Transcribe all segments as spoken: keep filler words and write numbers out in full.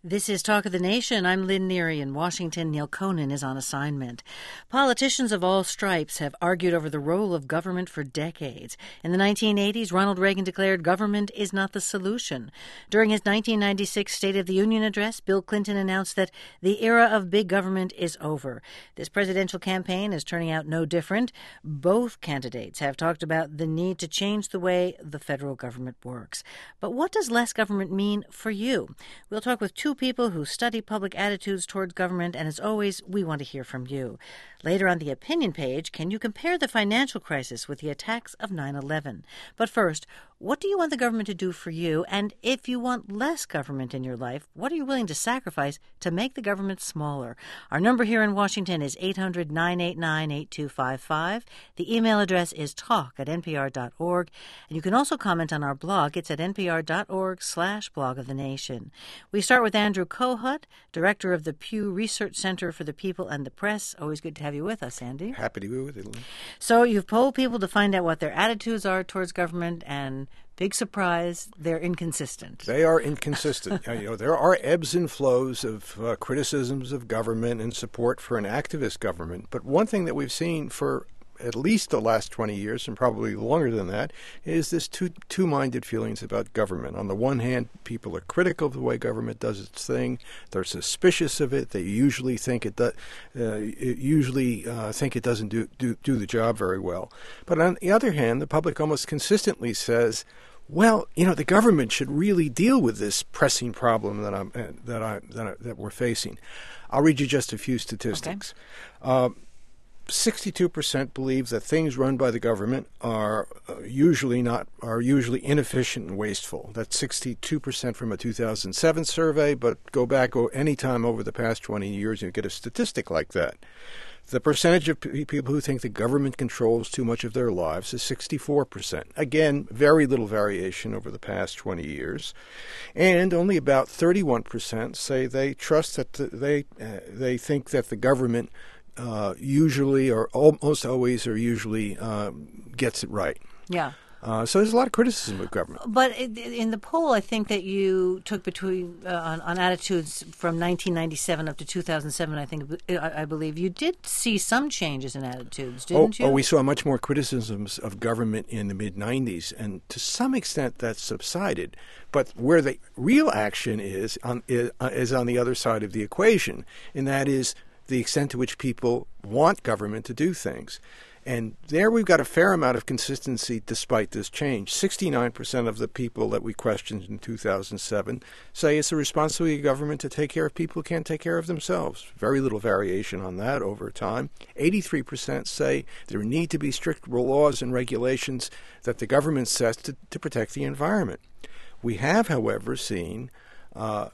This is Talk of the Nation. I'm Lynn Neary in Washington. Neil Conan is on assignment. Politicians of all stripes have argued over the role of government for decades. In the nineteen eighties, Ronald Reagan declared government is not the solution. During his nineteen ninety-six State of the Union address, Bill Clinton announced that the era of big government is over. This presidential campaign is turning out no different. Both candidates have talked about the need to change the way the federal government works. But what does less government mean for you? We'll talk with two people who study public attitudes towards government, and as always, we want to hear from you. Later on the opinion page, can you compare the financial crisis with the attacks of nine eleven? But first, what do you want the government to do for you? And if you want less government in your life, what are you willing to sacrifice to make the government smaller? Our number here in Washington is eight hundred, nine eight nine, eight two five five. The email address is talk at npr dot org. And you can also comment on our blog. It's at npr.org slash blog of the nation. We start with Andrew Kohut, director of the Pew Research Center for the People and the Press. Always good to have you with us, Andy. Happy to be with you. So you've polled people to find out what their attitudes are towards government, and big surprise, they're inconsistent. They are inconsistent. You know, there are ebbs and flows of uh, criticisms of government and support for an activist government. But one thing that we've seen for at least the last twenty years, and probably longer than that, is this two, two-minded feelings about government. On the one hand, people are critical of the way government does its thing. They're suspicious of it. They usually think it, do, uh, it usually uh, think it doesn't do, do do the job very well. But on the other hand, the public almost consistently says, well, you know, the government should really deal with this pressing problem that I'm uh, that I that, I, that we're facing. I'll read you just a few statistics. Okay. Uh, sixty-two percent believe that things run by the government are uh, usually not are usually inefficient and wasteful. That's sixty-two percent from a two thousand seven survey, but go back o- any time over the past twenty years, you get a statistic like that. The percentage of p- people who think the government controls too much of their lives is sixty-four percent. Again, very little variation over the past twenty years. And only about thirty-one percent say they trust that the, they uh, they think that the government Uh, usually or almost always or usually um, gets it right. Yeah. Uh, so there's a lot of criticism of government. But in the poll, I think that you took between uh, on, on attitudes from nineteen ninety-seven up to two thousand seven, I think, I, I believe, you did see some changes in attitudes, didn't oh, you? Oh, we saw much more criticisms of government in the mid-nineties, and to some extent that's subsided. But where the real action is on, is, uh, is on the other side of the equation, and that is the extent to which people want government to do things. And there we've got a fair amount of consistency despite this change. sixty-nine percent of the people that we questioned in two thousand seven say it's the responsibility of government to take care of people who can't take care of themselves. Very little variation on that over time. eighty-three percent say there need to be strict laws and regulations that the government sets to, to protect the environment. We have, however, seen uh,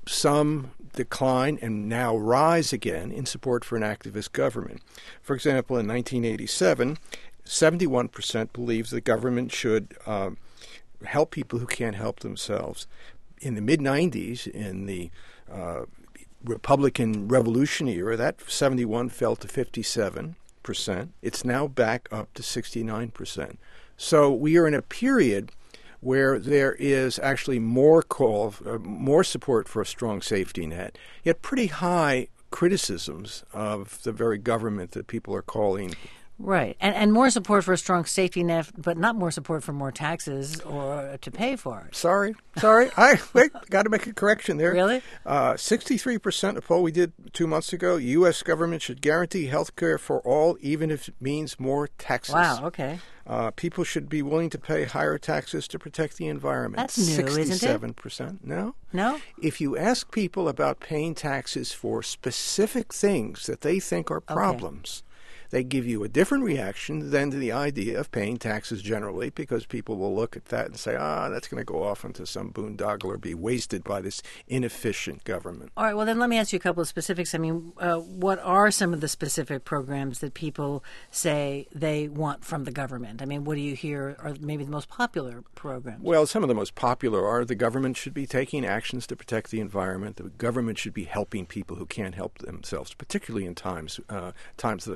some decline and now rise again in support for an activist government. For example, in nineteen eighty-seven, seventy-one percent believes the government should uh, help people who can't help themselves. In the mid-nineties, in the uh, Republican Revolution era, that seventy-one fell to fifty-seven percent. It's now back up to sixty-nine percent. So we are in a period where there is actually more call, uh, more support for a strong safety net, yet pretty high criticisms of the very government that people are calling. Right. And and more support for a strong safety net, but not more support for more taxes or to pay for it. Sorry. Sorry. I wait, got to make a correction there. Really? Uh, sixty-three percent, a poll we did two months ago, U S government should guarantee health care for all, even if it means more taxes. Wow, okay. Uh, people should be willing to pay higher taxes to protect the environment. That's new, sixty-seven isn't percent. it? No? No? If you ask people about paying taxes for specific things that they think are problems, they give you a different reaction than to the idea of paying taxes generally, because people will look at that and say, ah, that's going to go off into some boondoggle or be wasted by this inefficient government. All right, well, then let me ask you a couple of specifics. I mean, uh, what are some of the specific programs that people say they want from the government? I mean, what do you hear are maybe the most popular programs? Well, some of the most popular are the government should be taking actions to protect the environment. The government should be helping people who can't help themselves, particularly in times uh, times that, that are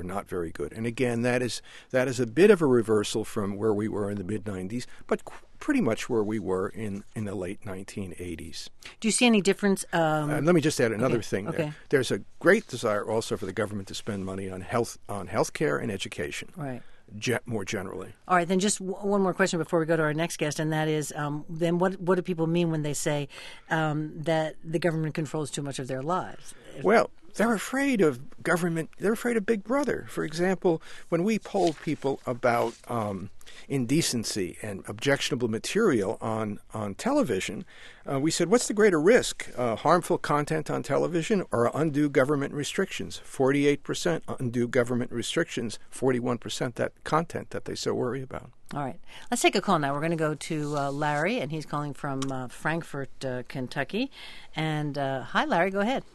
not very good. And again, that is that is a bit of a reversal from where we were in the mid nineties, but qu- pretty much where we were in, in the late nineteen eighties. Do you see any difference? Um, uh, let me just add another okay, thing. Okay. There. There's a great desire also for the government to spend money on health, on healthcare and education. Right. Ge- more generally. All right, then just w- one more question before we go to our next guest, and that is, um, then what what do people mean when they say um, that the government controls too much of their lives? Well, they're afraid of government. They're afraid of Big Brother. For example, when we polled people about um, indecency and objectionable material on, on television, uh, we said, what's the greater risk, uh, harmful content on television or undue government restrictions? forty-eight percent undue government restrictions, forty-one percent that content that they so worry about. All right. Let's take a call now. We're going to go to uh, Larry, and he's calling from uh, Frankfort, uh, Kentucky. And uh, hi, Larry. Go ahead.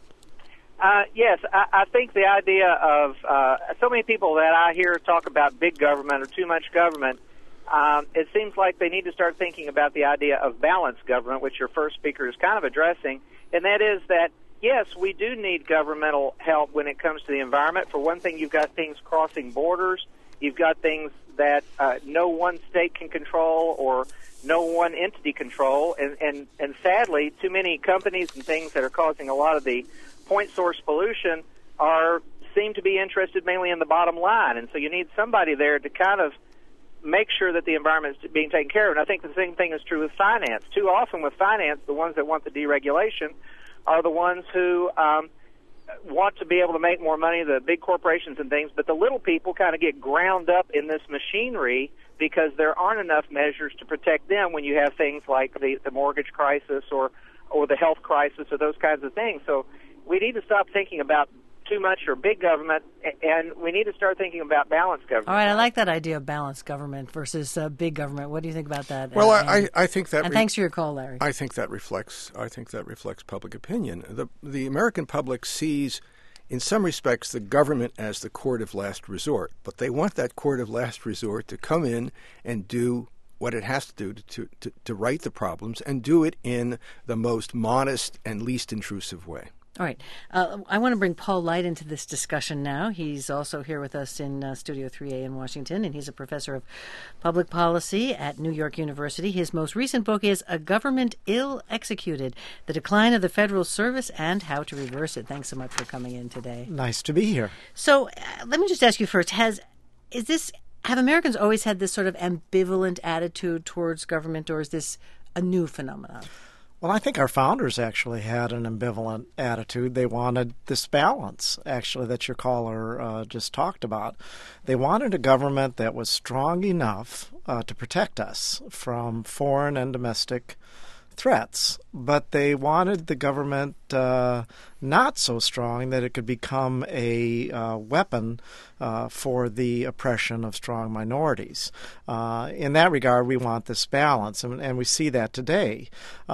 Uh, yes, I, I think the idea of uh, so many people that I hear talk about big government or too much government, um, it seems like they need to start thinking about the idea of balanced government, which your first speaker is kind of addressing, and that is that, yes, we do need governmental help when it comes to the environment. For one thing, you've got things crossing borders. You've got things that uh, no one state can control or no one entity control, and, and, and sadly, too many companies and things that are causing a lot of the point source pollution are seem to be interested mainly in the bottom line, and so you need somebody there to kind of make sure that the environment is being taken care of. And I think the same thing is true with finance. Too often with finance, the ones that want the deregulation are the ones who um, want to be able to make more money, the big corporations and things, but the little people kind of get ground up in this machinery because there aren't enough measures to protect them when you have things like the, the mortgage crisis or, or the health crisis or those kinds of things. So we need to stop thinking about too much or big government, and we need to start thinking about balanced government. All right, I like that idea of balanced government versus uh, big government. What do you think about that? Well, uh, I, I think that. And re- thanks for your call, Larry. I think that reflects. I think that reflects public opinion. The the American public sees, in some respects, the government as the court of last resort, but they want that court of last resort to come in and do what it has to do to, to, to right the problems, and do it in the most modest and least intrusive way. All right. Uh, I want to bring Paul Light into this discussion now. He's also here with us in uh, Studio three A in Washington, and he's a professor of public policy at New York University. His most recent book is A Government Ill Executed, The Decline of the Federal Service and How to Reverse It. Thanks so much for coming in today. Nice to be here. So uh, let me just ask you first, has is this have Americans always had this sort of ambivalent attitude towards government, or is this a new phenomenon? Well, I think our founders actually had an ambivalent attitude. They wanted this balance, actually, that your caller uh, just talked about. They wanted a government that was strong enough uh, to protect us from foreign and domestic threats, but they wanted the government uh, not so strong that it could become a uh, weapon uh, for the oppression of strong minorities. Uh, in that regard, we want this balance, and, and we see that today.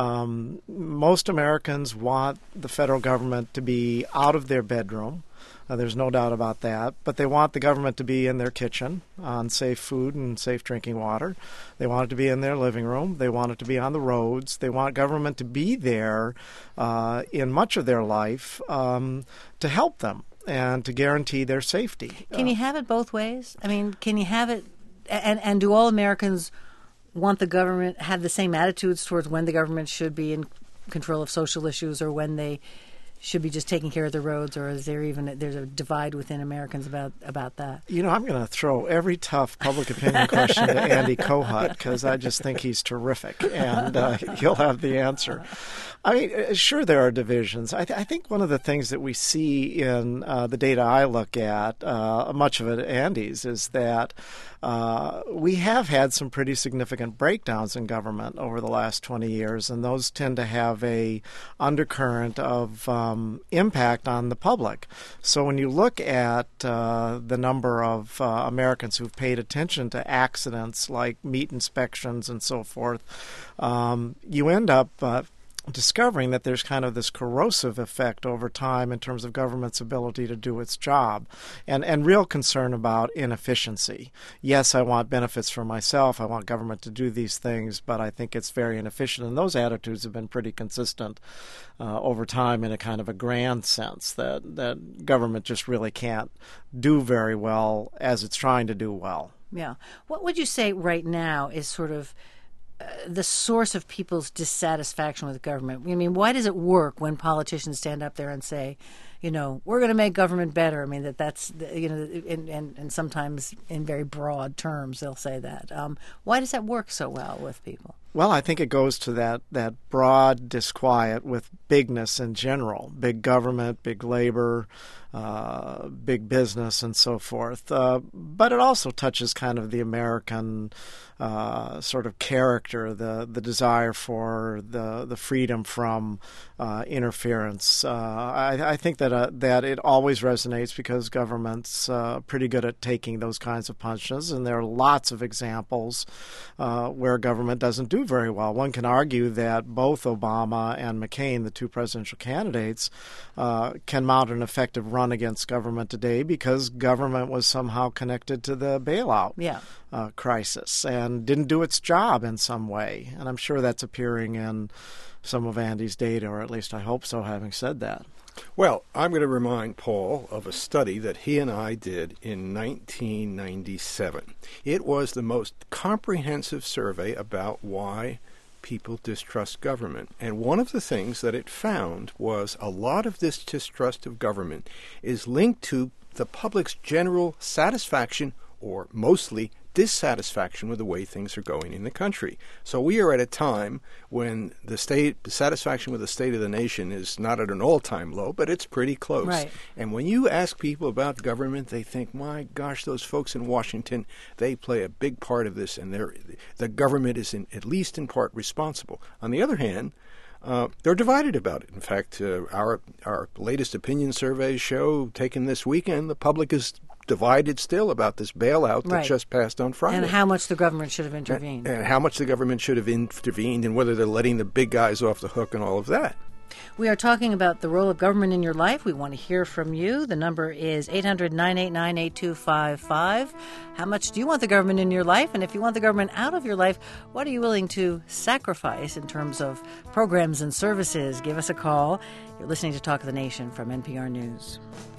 Um, most Americans want the federal government to be out of their bedroom. Uh, there's no doubt about that. But they want the government to be in their kitchen on safe food and safe drinking water. They want it to be in their living room. They want it to be on the roads. They want government to be there uh, in much of their life um, to help them and to guarantee their safety. Can you have it both ways? I mean, can you have it, and, and do all Americans want the government, have the same attitudes towards when the government should be in control of social issues or when they should be just taking care of the roads, or is there even there's a divide within Americans about, about that? You know, I'm going to throw every tough public opinion question to Andy Kohut because I just think he's terrific, and uh, he'll have the answer. I mean, sure, there are divisions. I, th- I think one of the things that we see in uh, the data I look at, uh, much of it Andy's, is that uh, we have had some pretty significant breakdowns in government over the last twenty years, and those tend to have a undercurrent of um, impact on the public. So when you look at uh, the number of uh, Americans who've paid attention to accidents like meat inspections and so forth, um, you end up uh, discovering that there's kind of this corrosive effect over time in terms of government's ability to do its job, and, and real concern about inefficiency. Yes, I want benefits for myself. I want government to do these things, but I think it's very inefficient. And those attitudes have been pretty consistent uh, over time in a kind of a grand sense that, that government just really can't do very well as it's trying to do well. Yeah. What would you say right now is sort of Uh, the source of people's dissatisfaction with government? I mean, why does it work when politicians stand up there and say, you know, we're going to make government better? I mean, that that's, you know, and, and, and sometimes in very broad terms they'll say that. Um, why does that work so well with people? Well, I think it goes to that, that broad disquiet with bigness in general, big government, big labor, uh, big business, and so forth. Uh, but it also touches kind of the American uh, sort of character, the the desire for the the freedom from uh, interference. Uh, I, I think that uh, that it always resonates because government's uh, pretty good at taking those kinds of punches, and there are lots of examples uh, where government doesn't do very well. One can argue that both Obama and McCain, the two presidential candidates, uh, can mount an effective run against government today because government was somehow connected to the bailout Yeah. uh, crisis and didn't do its job in some way. And I'm sure that's appearing in some of Andy's data, or at least I hope so, having said that. Well, I'm going to remind Paul of a study that he and I did in nineteen ninety-seven. It was the most comprehensive survey about why people distrust government. And one of the things that it found was a lot of this distrust of government is linked to the public's general satisfaction, or mostly dissatisfaction, with the way things are going in the country. So we are at a time when the state the satisfaction with the state of the nation is not at an all-time low, but it's pretty close. Right. And when you ask people about government, they think, my gosh, those folks in Washington, they play a big part of this, and they're, the government is in, at least in part responsible. On the other hand, Uh, they're divided about it. In fact, uh, our our latest opinion surveys show, taken this weekend, the public is divided still about this bailout that Right. just passed on Friday. And how much the government should have intervened. And, and how much the government should have intervened, and whether they're letting the big guys off the hook and all of that. We are talking about the role of government in your life. We want to hear from you. The number is eight hundred, nine eight nine, eight two five five. How much do you want the government in your life? And if you want the government out of your life, what are you willing to sacrifice in terms of programs and services? Give us a call. You're listening to Talk of the Nation from N P R News.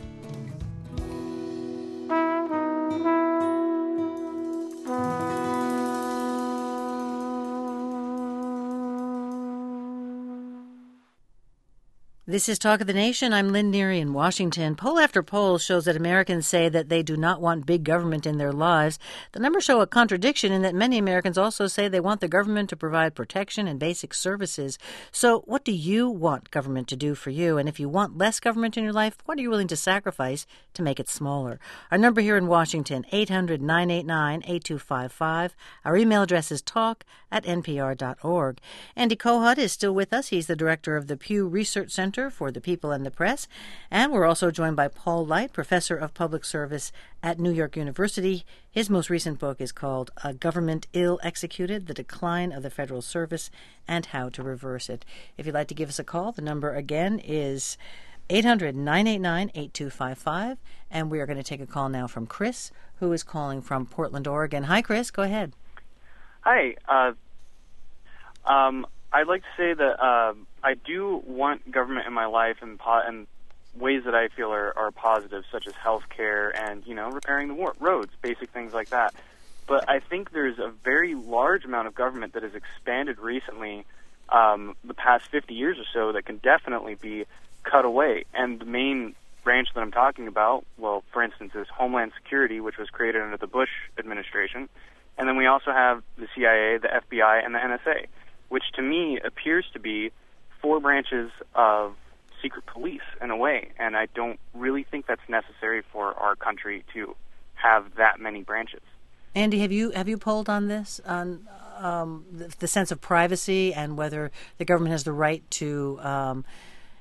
This is Talk of the Nation. I'm Lynn Neary in Washington. Poll after poll shows that Americans say that they do not want big government in their lives. The numbers show a contradiction in that many Americans also say they want the government to provide protection and basic services. So what do you want government to do for you? And if you want less government in your life, what are you willing to sacrifice to make it smaller? Our number here in Washington, eight hundred, nine eight nine, eight two five five. Our email address is talk at n p r dot org. Andy Kohut is still with us. He's the director of the Pew Research Center for the People and the Press. And we're also joined by Paul Light, professor of public service at New York University. His most recent book is called A Government Ill Executed, The Decline of the Federal Service and How to Reverse It. If you'd like to give us a call, the number again is eight hundred, nine eight nine, eight two five five. And we are going to take a call now from Chris, who is calling from Portland, Oregon. Hi, Chris. Go ahead. Hi. Uh, um, I'd like to say that uh, I do want government in my life in, po- in ways that I feel are, are positive, such as health care and, you know, repairing the war- roads, basic things like that. But I think there's a very large amount of government that has expanded recently, um, the past fifty years or so, that can definitely be cut away. And the main branch that I'm talking about, well, for instance, is Homeland Security, which was created under the Bush administration. And then we also have the C I A, the F B I, and the N S A, which to me appears to be four branches of secret police in a way. And I don't really think that's necessary for our country to have that many branches. Andy, have you have you polled on this, on um, the, the sense of privacy and whether the government has the right to um,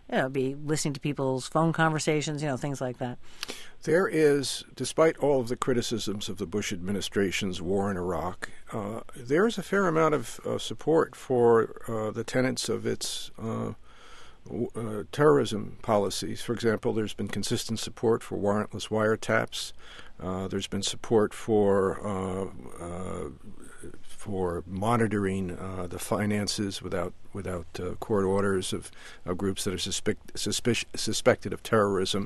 you know, be listening to people's phone conversations, you know, things like that. There is, despite all of the criticisms of the Bush administration's war in Iraq, uh, there is a fair amount of uh, support for uh, the tenets of its uh, w- uh, terrorism policies. For example, there's been consistent support for warrantless wiretaps. Uh, there's been support for uh, uh, for monitoring uh, the finances without without uh, court orders of, of groups that are suspect, suspic- suspected of terrorism.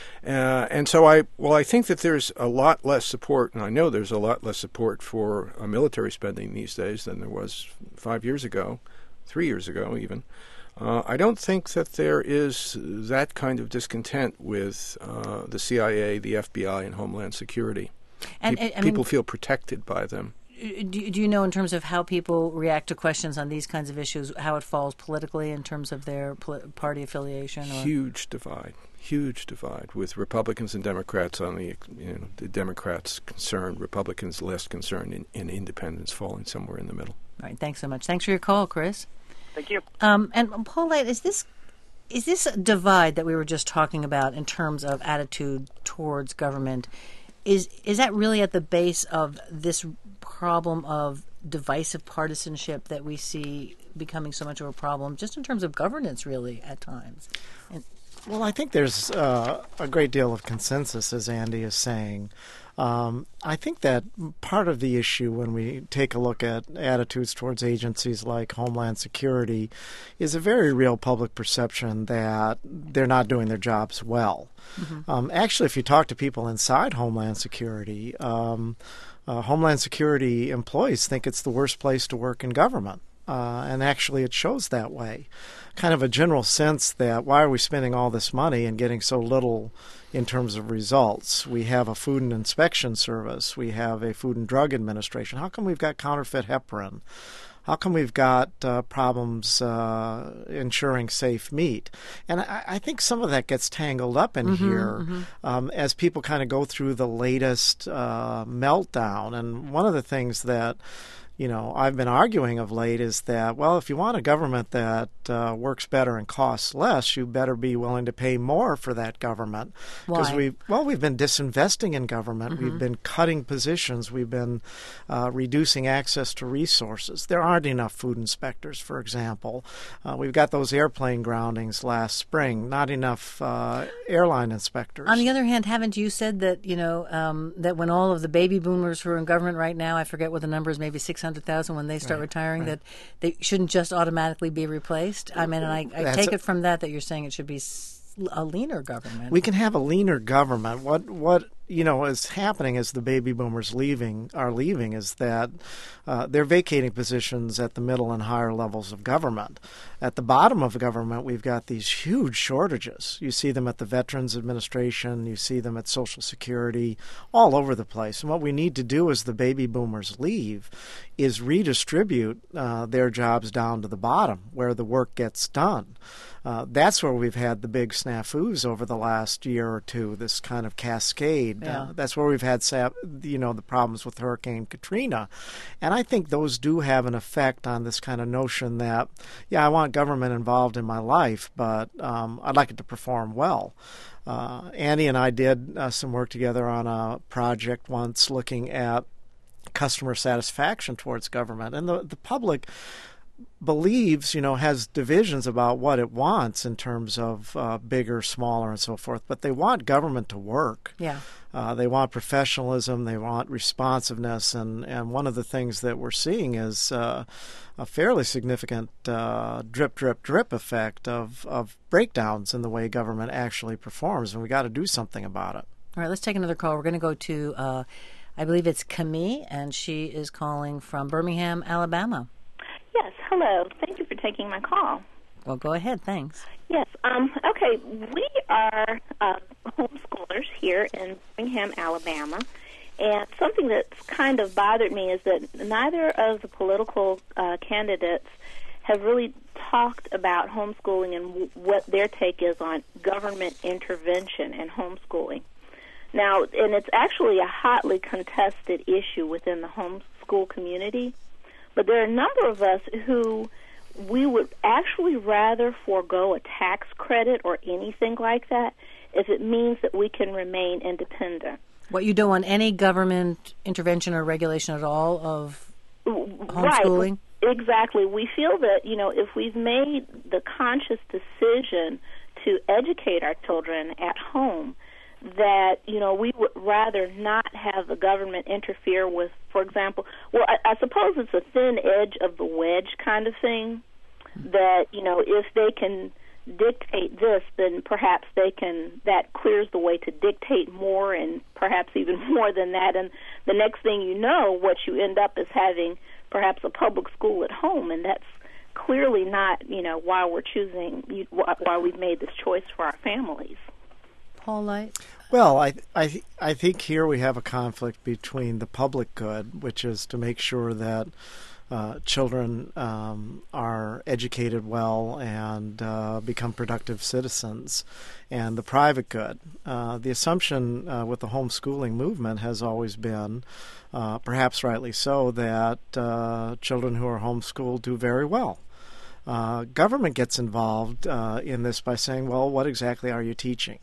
Uh, and so I, well, I think that there's a lot less support, and I know there's a lot less support for uh, military spending these days than there was five years ago, three years ago even. Uh, I don't think that there is that kind of discontent with uh, the C I A, the F B I, and Homeland Security. And, Pe- and I people mean, feel protected by them. Do, do you know in terms of how people react to questions on these kinds of issues, how it falls politically in terms of their pol- party affiliation? Or? Huge divide, huge divide with Republicans and Democrats on the, you know, the Democrats concerned, Republicans less concerned, and, and independents falling somewhere in the middle. All right, thanks so much. Thanks for your call, Chris. Thank you. Um, and Paulette, is this is this divide that we were just talking about in terms of attitude towards government? Is is that really at the base of this problem of divisive partisanship that we see becoming so much of a problem, just in terms of governance, really, at times? And, well, I think there's uh, a great deal of consensus, as Andy is saying. Um, I think that part of the issue when we take a look at attitudes towards agencies like Homeland Security is a very real public perception that they're not doing their jobs well. Mm-hmm. Um, actually, if you talk to people inside Homeland Security, um, uh, Homeland Security employees think it's the worst place to work in government. Uh, and actually it shows that way. Kind of a general sense that why are we spending all this money and getting so little in terms of results? We have a food and inspection service. We have a Food and Drug Administration. How come we've got counterfeit heparin? How come we've got uh, problems uh, ensuring safe meat? And I, I think some of that gets tangled up in mm-hmm, here mm-hmm. Um, as people kind of go through the latest uh, meltdown. And one of the things that you know, I've been arguing of late is that, well, if you want a government that uh, works better and costs less, you better be willing to pay more for that government. Because Why? we, well, we've been disinvesting in government. Mm-hmm. We've been cutting positions. We've been uh, reducing access to resources. There aren't enough food inspectors, for example. Uh, we've got those airplane groundings last spring. Not enough uh, airline inspectors. On the other hand, haven't you said that, you know, um, that when all of the baby boomers who are in government right now, I forget what the number is, maybe six hundred thousand when they start right, retiring, right. that they shouldn't just automatically be replaced? I mean, and I, I take a, it from that that you're saying it should be a leaner government. We can have a leaner government. What what you know is happening as the baby boomers leaving are leaving is that uh, they're vacating positions at the middle and higher levels of government. At the bottom of government, we've got these huge shortages. You see them at the Veterans Administration. You see them at Social Security, all over the place. And what we need to do as the baby boomers leave is redistribute uh, their jobs down to the bottom where the work gets done. Uh, that's where we've had the big snafus over the last year or two, this kind of cascade. Yeah. Uh, that's where we've had, you know, the problems with Hurricane Katrina. And I think those do have an effect on this kind of notion that, yeah, I want government involved in my life, but um, I'd like it to perform well. Uh, Andy and I did uh, some work together on a project once looking at customer satisfaction towards government. And the, the public believes, you know, has divisions about what it wants in terms of uh, bigger, smaller, and so forth. But they want government to work. Yeah. Uh, they want professionalism. They want responsiveness. And, and one of the things that we're seeing is uh, a fairly significant uh, drip, drip, drip effect of, of breakdowns in the way government actually performs. And we got to do something about it. All right, let's take another call. We're going to go to, uh, I believe it's Camille, and she is calling from Birmingham, Alabama. Yes, hello. Thank you for taking my call. Well, go ahead. Thanks. Yes. Um, okay, we are uh, homeschoolers here in Birmingham, Alabama, and something that's kind of bothered me is that neither of the political uh, candidates have really talked about homeschooling and w- what their take is on government intervention in homeschooling. Now, and it's actually a hotly contested issue within the homeschool community. But there are a number of us who we would actually rather forego a tax credit or anything like that if it means that we can remain independent. What, you don't want any government intervention or regulation at all of homeschooling? Right, exactly. We feel that, you know, if we've made the conscious decision to educate our children at home, that, you know, we would rather not have the government interfere with, for example, well, I, I suppose it's a thin edge of the wedge kind of thing, that, you know, if they can dictate this, then perhaps they can, that clears the way to dictate more and perhaps even more than that. And the next thing you know, what you end up is having perhaps a public school at home, and that's clearly not, you know, why we're choosing, why we've made this choice for our families. Paul Light? Well, I, I, I think here we have a conflict between the public good, which is to make sure that uh, children um, are educated well and uh, become productive citizens, and the private good. Uh, the assumption uh, with the homeschooling movement has always been, uh, perhaps rightly so, that uh, children who are homeschooled do very well. Uh, government gets involved uh, in this by saying, well, what exactly are you teaching?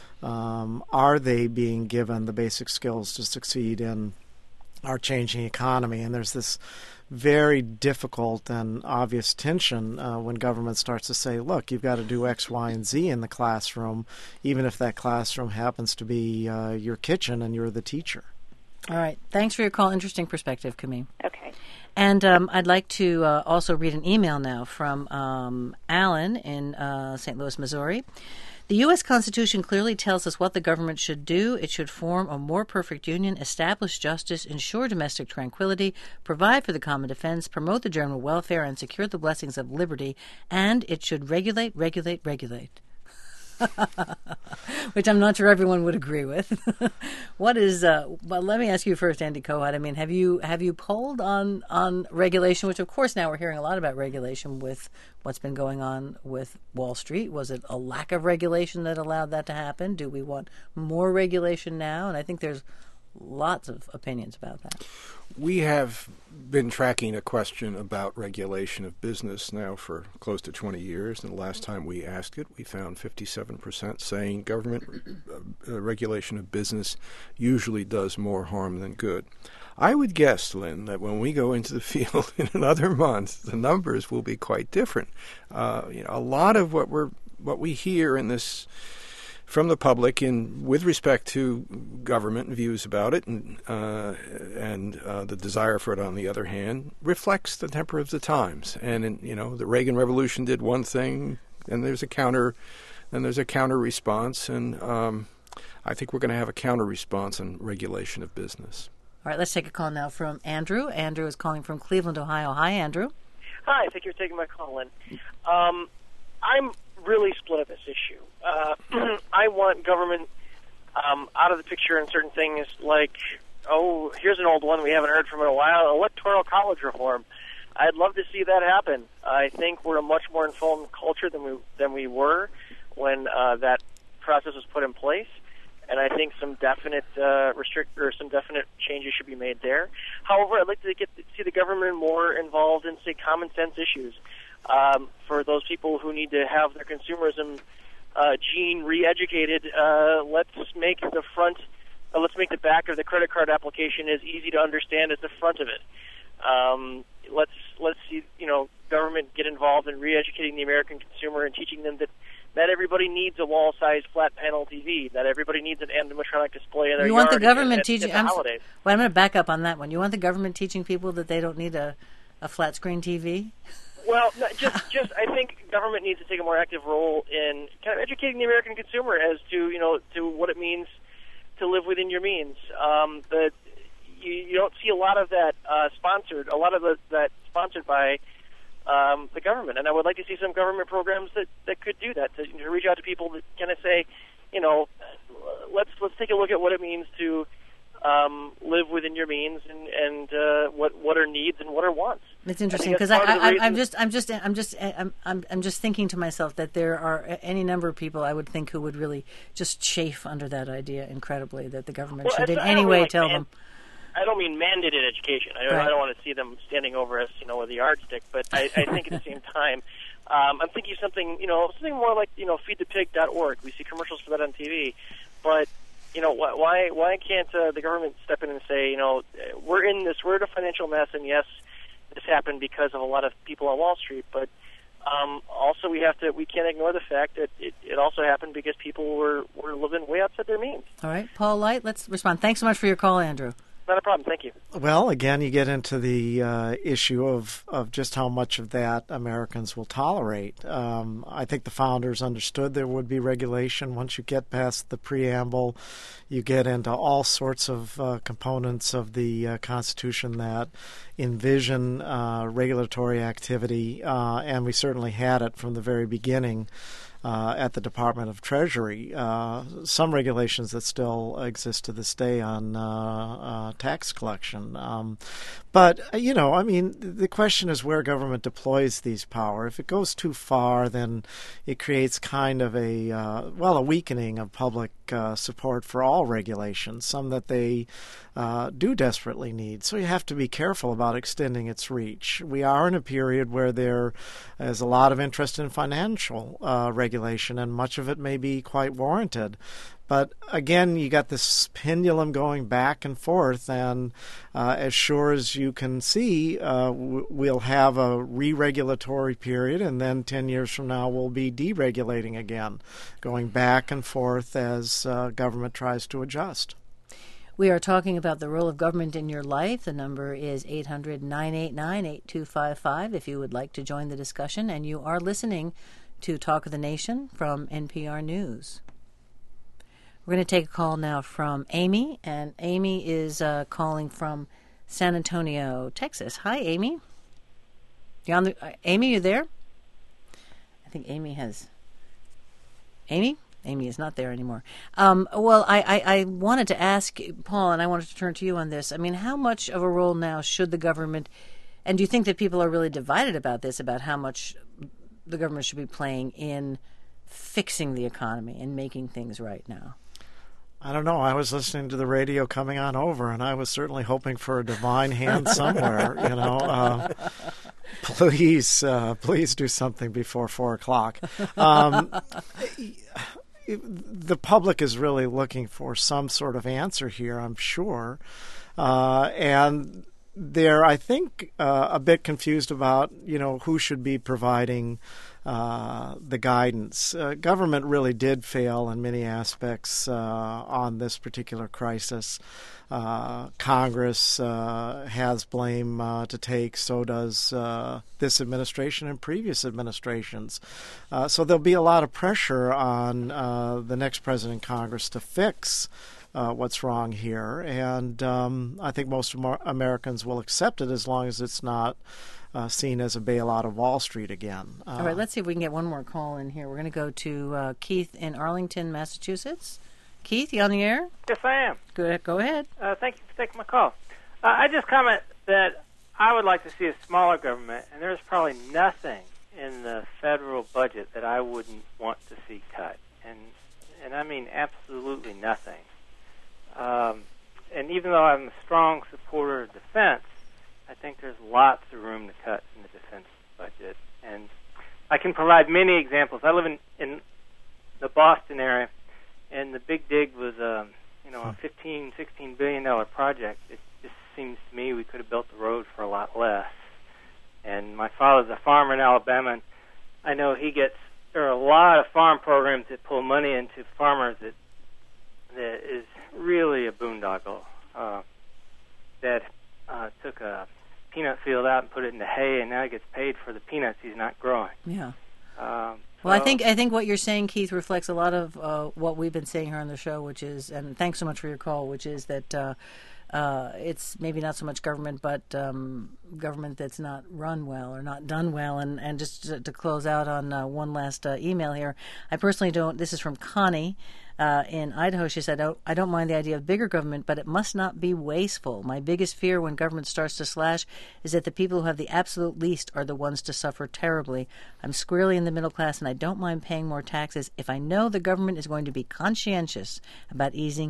Um, are they being given the basic skills to succeed in our changing economy? And there's this very difficult and obvious tension uh, when government starts to say, look, you've got to do X, Y, and Z in the classroom, even if that classroom happens to be uh, your kitchen and you're the teacher. All right. Thanks for your call. Interesting perspective, Camille. Okay. And um, I'd like to uh, also read an email now from um, Alan in uh, Saint Louis, Missouri. The U S Constitution clearly tells us what the government should do. It should form a more perfect union, establish justice, ensure domestic tranquility, provide for the common defense, promote the general welfare, and secure the blessings of liberty. And it should regulate, regulate, regulate. Which I'm not sure everyone would agree with. What is? Uh, well, let me ask you first, Andy Kohut. I mean, have you have you polled on on regulation? Which, of course, now we're hearing a lot about regulation with what's been going on with Wall Street. Was it a lack of regulation that allowed that to happen? Do we want more regulation now? And I think there's lots of opinions about that. We have been tracking a question about regulation of business now for close to twenty years, and the last time we asked it, we found fifty-seven percent saying government uh, regulation of business usually does more harm than good. I would guess, Lynn, that when we go into the field in another month, the numbers will be quite different. Uh, you know, a lot of what we're what we hear in this from the public in with respect to government and views about it, and uh, and uh, the desire for it, on the other hand, reflects the temper of the times. And in, you know, the Reagan Revolution did one thing, and there's a counter, and there's a counter response, and um, I think we're going to have a counter response on regulation of business. All right, let's take a call now from Andrew. Andrew is calling from Cleveland, Ohio. Hi, Andrew. Hi, thank you for taking my call in. Um, I'm really split on this issue. Uh, I want government um, out of the picture in certain things like, oh, here's an old one we haven't heard from in a while, electoral college reform. I'd love to see that happen. I think we're a much more informed culture than we than we were when uh, that process was put in place, and I think some definite uh, restrict or some definite changes should be made there. However, I'd like to get to see the government more involved in, say, common sense issues. Um, for those people who need to have their consumerism uh, gene re-educated, uh, let's make the front, uh, let's make the back of the credit card application as easy to understand as the front of it. Um, let's let's see, you know, government get involved in re-educating the American consumer and teaching them that not everybody needs a wall-sized flat-panel T V. Not everybody needs an animatronic display in their you yard. want the government at, at, teaching? at the I'm, holidays. Well, I'm going to back up on that one. You want the government teaching people that they don't need a, a flat-screen T V? Well, no, just, just I think government needs to take a more active role in kind of educating the American consumer as to, you know, to what it means to live within your means. Um, the you, you don't see a lot of that uh, sponsored, a lot of the, that sponsored by um, the government, and I would like to see some government programs that, that could do that to, to reach out to people that kind of say, you know, let's let's take a look at what it means to um, live within your means and, and uh, what what are needs and what are wants. It's interesting because I, I, I, I'm just, I'm just, I'm just, I'm, I'm, I'm just thinking to myself that there are any number of people I would think who would really just chafe under that idea incredibly that the government well, should in I any way like tell man- them. I don't mean mandated education. I, Right. I don't want to see them standing over us, you know, with a yardstick. But I, I think at the same time, um, I'm thinking something, you know, something more like, you know, feed the pig dot org. We see commercials for that on T V, but you know, wh- why why can't uh, the government step in and say, you know, we're in this, we're in a financial mess, and yes, this happened because of a lot of people on Wall Street, but um, also we have to, we can't ignore the fact that it, it also happened because people were, were living way outside their means. All right, Paul Light, let's respond. Thanks so much for your call, Andrew. Not a problem. Thank you. Well, again, you get into the uh, issue of, of just how much of that Americans will tolerate. Um, I think the founders understood there would be regulation. Once you get past the preamble, you get into all sorts of uh, components of the uh, Constitution that envision uh, regulatory activity, uh, and we certainly had it from the very beginning. Uh, at the Department of Treasury, uh, some regulations that still exist to this day on uh, uh, tax collection. Um, but, you know, I mean, the question is where government deploys these power. If it goes too far, then it creates kind of a, uh, well, a weakening of public uh, support for all regulations, some that they uh, do desperately need. So you have to be careful about extending its reach. We are in a period where there is a lot of interest in financial uh, regulation, and much of it may be quite warranted. But again, you got this pendulum going back and forth, and uh, as sure as you can see, uh, w- we'll have a re-regulatory period, and then ten years from now we'll be deregulating again, going back and forth as uh, government tries to adjust. We are talking about the role of government in your life. The number is eight hundred, nine eight nine, eight two five five if you would like to join the discussion, and you are listening to Talk of the Nation from N P R News. We're going to take a call now from Amy, and Amy is uh, calling from San Antonio, Texas. Hi, Amy. You on the uh, Amy? You there? I think Amy has. Amy? Amy is not there anymore. Um, well, I, I, I wanted to ask Paul, and I wanted to turn to you on this. I mean, how much of a role now should the government, and do you think that people are really divided about this, about how much the government should be playing in fixing the economy and making things right now? I don't know. I was listening to the radio coming on over, and I was certainly hoping for a divine hand somewhere. You know, uh, please, uh, please do something before four o'clock. Um, the public is really looking for some sort of answer here, I'm sure, uh, and they're, I think, uh, a bit confused about, you know, who should be providing uh, the guidance. Uh, government really did fail in many aspects uh, on this particular crisis. Uh, Congress uh, has blame uh, to take, so does uh, this administration and previous administrations. Uh, so there'll be a lot of pressure on uh, the next president Congress to fix Uh, what's wrong here, and um, I think most Amer- Americans will accept it as long as it's not uh, seen as a bailout of Wall Street again. Uh, All right, let's see if we can get one more call in here. We're going to go to uh, Keith in Arlington, Massachusetts. Keith, you on the air? Yes, I am. Go, go ahead. Uh, thank you for taking my call. Uh, I just comment that I would like to see a smaller government, and there's probably nothing in the federal budget that I wouldn't want to see cut, and and I mean absolutely nothing. Um, and even though I'm a strong supporter of defense, I think there's lots of room to cut in the defense budget. And I can provide many examples. I live in, in the Boston area, and the Big Dig was a, you know, a fifteen, sixteen billion dollar project. It just seems to me we could have built the road for a lot less. And my father's a farmer in Alabama, and I know he gets, there are a lot of farm programs that pull money into farmers that that is really a boondoggle. Uh, that uh, took a peanut field out and put it into hay, and now he gets paid for the peanuts he's not growing. Yeah. Um, Well, I think I think what you're saying, Keith, reflects a lot of uh, what we've been saying here on the show, which is, and thanks so much for your call, which is that uh, uh, it's maybe not so much government, but um, government that's not run well or not done well. And, and just to, to close out on uh, one last uh, email here, I personally don't, this is from Connie uh, in Idaho. She said, oh, I don't mind the idea of bigger government, but it must not be wasteful. My biggest fear when government starts to slash is that the people who have the absolute least are the ones to suffer terribly. I'm squarely in the middle class, and I don't mind paying more taxes if I know the government is going to be conscientious about easing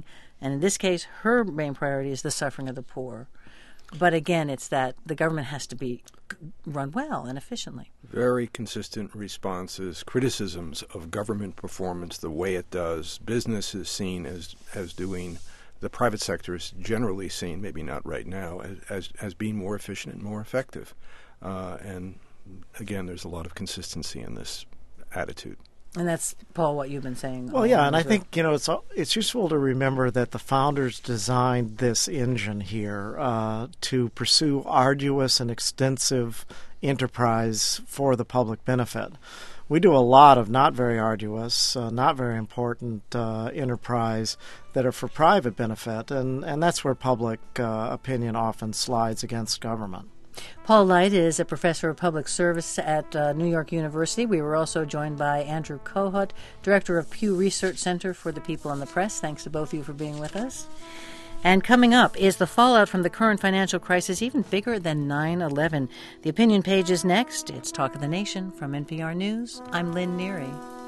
And in this case, her main priority is the suffering of the poor. But again, it's that the government has to be run well and efficiently. Very consistent responses, criticisms of government performance, the way it does. Business is seen as, as doing, the private sector is generally seen, maybe not right now, as, as, as being more efficient and more effective. Uh, and again, there's a lot of consistency in this attitude. And that's, Paul, what you've been saying. Well, yeah, and I think, you know, it's it's useful to remember that the founders designed this engine here uh, to pursue arduous and extensive enterprise for the public benefit. We do a lot of not very arduous, uh, not very important uh, enterprise that are for private benefit, and, and that's where public uh, opinion often slides against government. Paul Light is a professor of public service at uh, New York University. We were also joined by Andrew Kohut, director of Pew Research Center for the People and the Press. Thanks to both of you for being with us. And coming up, is the fallout from the current financial crisis even bigger than nine eleven? The opinion page is next. It's Talk of the Nation from N P R News. I'm Lynn Neary.